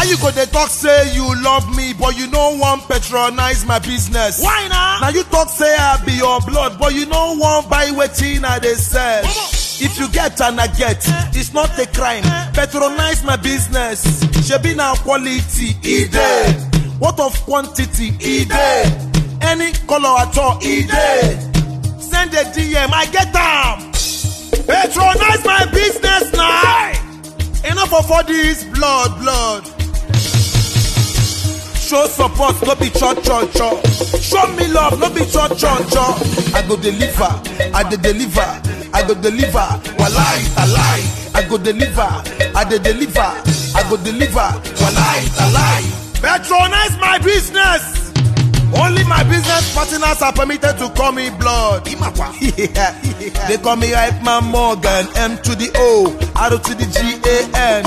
you go dey talk say you love me, but you no wan patronize my business? Why now? Now you talk say I be your blood, but you no wan buy wetin I dey sell. If you get and I get, it's not a crime. Patronize my business. Shebi na quality, e dey. What of quantity, e dey. Any color at all, e dey. Send a DM, I get them. Patronize my business now. Enough of all this blood. Show support, no be cho. Show me love, no be cho. I go deliver, I dey deliver. I go deliver, walai, talai. I go deliver, I dey deliver. I go deliver, walai, talai. Patronize my business. Only my business partners are permitted to call me blood. They call me Hype Man Morgan, M to the O, R to the GAN.